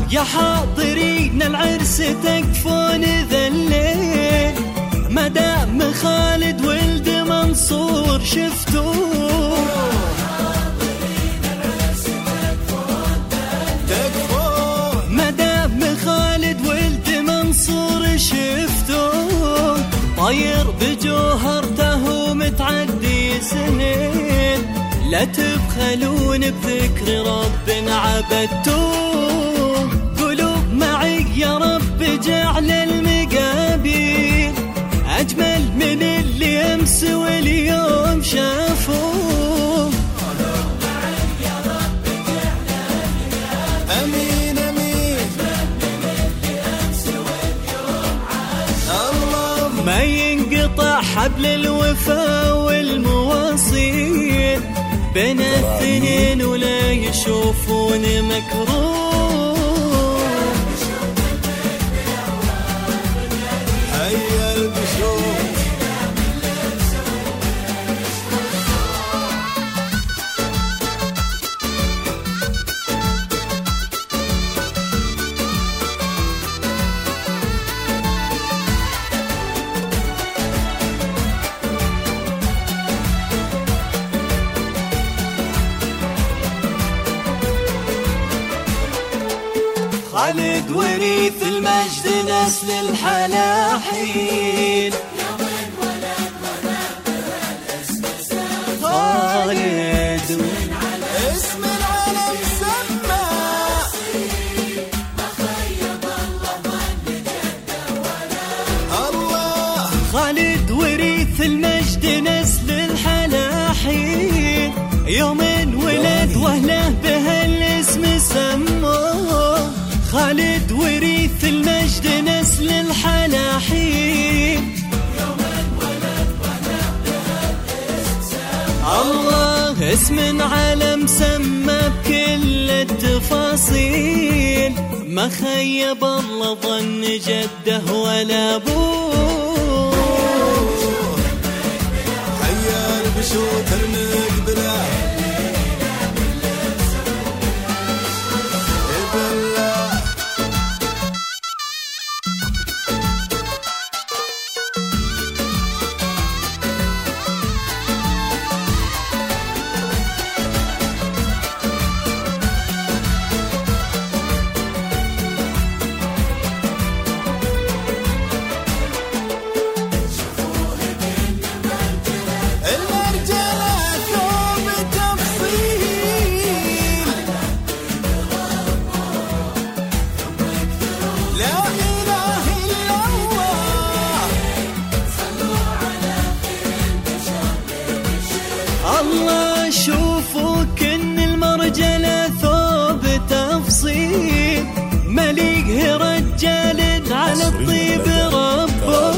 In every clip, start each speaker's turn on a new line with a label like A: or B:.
A: يا حاضرين العرس تكفون ذا الليل، مدام خالد ولد منصور شفتوه. مدام خالد ولد منصور شفتوه، طاير بجوهرته ومتعدي سنين، لا تبخلون بذكر رب عبدتوه. قلوب معي يا رب جعل المقابل أجمل من اللي أمس واليوم شافوه. قلوب معي يا رب جعل المقابل أمين أمين أجمل من اللي أمس واليوم عاشوه. ما ينقطع حبل الوفا والمواصيل بين الاثنين ولا يشوفون مكروه. هيا البشوف خالد وريث المجد نسل الحلاحين، يوم ولد ولد الاسم خالد اسم العالم سمى، ما خيب الله ظن جده ولا الله. خالد وريث المجد نسل الحلاحين، يوم ولد واهله بهالاسم سموه. خالد وريث المجد نسل الحلاحين، يوم ولد واهله بهالاسم الله. اسم علم سمى بكل التفاصيل، ما خيب الله ظن جده ولا ابوه. حيا البشوت المقبله الله. شوفوا كن المرجلة ثوب تفصيل، مليقه رجال على الطيب ربه.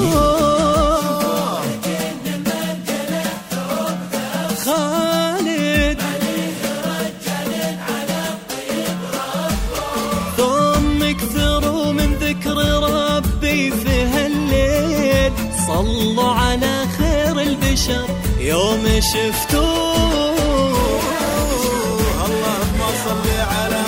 A: خالد مليقه رجال على الطيب ربه، ثم اكثروا من ذكر ربي في هالليل، صلوا على خير البشر يوم شفتوه. اللهم صل على